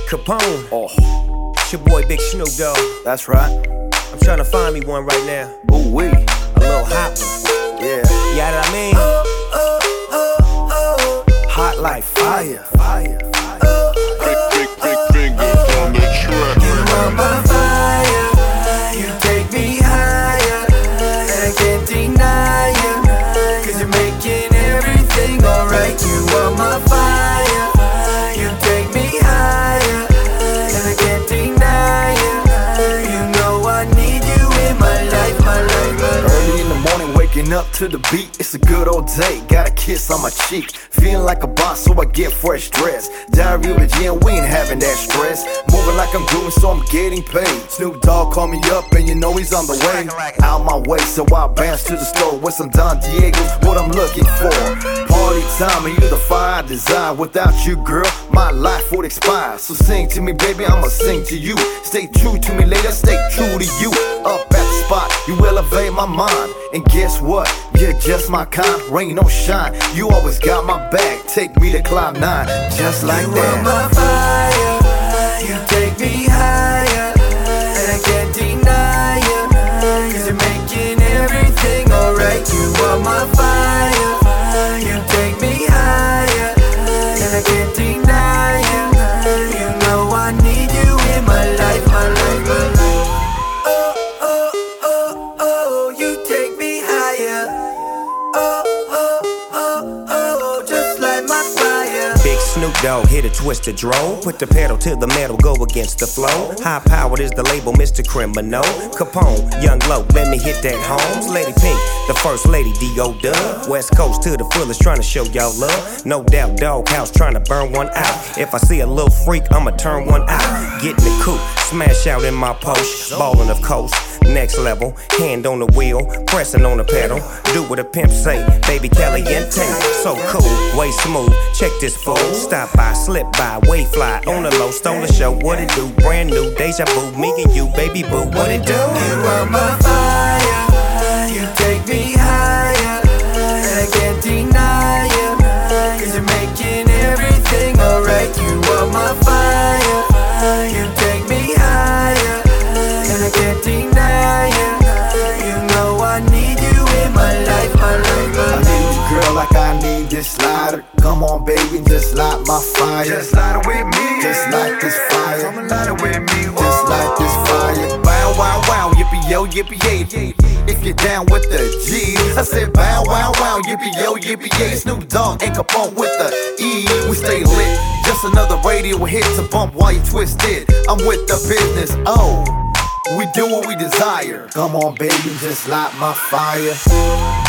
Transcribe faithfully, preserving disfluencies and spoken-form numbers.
Capone. Oh, It's your boy Big Snoop Dogg. that's right. I'm trying to find me one right now. Ooh wee, A little hot one. yeah. You know what I mean? Hot like fire. Fire. Big, big, big fingers on the track. You are my fire, you take me higher, and I can't deny you, cause you're making everything alright. You are my fire, you take me higher, and I can't deny you. You know I need you in my life, my life, my life. Early in the morning, waking up to the beat. It's a good old day. Got a kiss on my cheek. Feeling like a boss, so I get fresh dress. Diary of a G, and we ain't having that stress. Moving like I'm doing, so I'm getting paid. Snoop Dogg call me up, and you know he's on the way. Out my way, so I bounce to the store with some Don Diego's, what I'm looking for. Party time, and you're the fire I desire. Without you, girl, my life would expire. So sing to me, baby, I'ma sing to you. Stay true to me, later, stay true to you. Up at the spot, you elevate my mind. And guess what? You're just my kind, rain or shine. You always got my back, take me to cloud nine, just like You are my that. fire, you take me higher, and I can't deny you, cause you're making everything alright. You are my fire, you take me higher, and I can't deny you. You know I need you in my life, my life, my life. Oh, oh, oh, oh, you take me higher. Oh, oh, oh, oh, just like my fire. Big Snoop Dogg hit a twisted drove. Put the pedal to the metal, go against the flow. High powered is the label, Mister Criminal. Capone, Young Low, let me hit that Holmes. Lady Pink, the first lady, D O Dub. West Coast to the fullest, trying to show y'all love. No doubt, Doghouse trying to burn one out. If I see a little freak, I'ma turn one out. Get in the coupe, smash out in my post. Ballin' of coast, next level. Hand on the wheel, pressing on the pedal. Do what a pimp say, baby caliente. So cool, way smooth, check this fool. Stop by, slip by, way fly, on the low, stole the show. What it do? Brand new, deja vu, me and you, baby boo, what it do? You are my fire, you take me higher, and I can't deny you, cause you're making everything alright. You are my fire, you take me higher, and I can't deny you. You know I need you in my life, my life, my I life. need you, girl, like I need this lighter. Come on, baby, just light my fire. Just light it with me, Just like this fire. come and light it with me. Just like this fire. Bow, wow, wow, yippee yo, yippee yay. If you're down with the G, I said bow, wow, wow, yippee yo, yippee yay. Snoop Dogg and Capone with the E. We stay lit. Just another radio hit to bump while you twisted. I'm with the business. Oh, we do what we desire. Come on, baby, just light my fire.